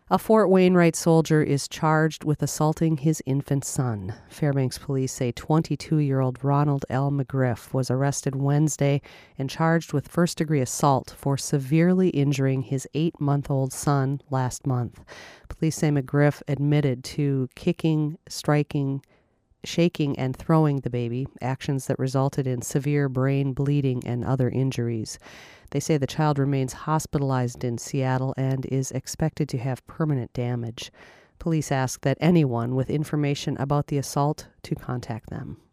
A Fort Wainwright soldier is charged with assaulting his infant son. Fairbanks police say 22-year-old Ronald L. McGriff was arrested Wednesday and charged with first-degree assault for severely injuring his 8-month-old son last month. Police say McGriff admitted to kicking, striking, shaking, and throwing the baby, actions that resulted in severe brain bleeding and other injuries. They say the child remains hospitalized in Seattle and is expected to have permanent damage. Police ask that anyone with information about the assault to contact them.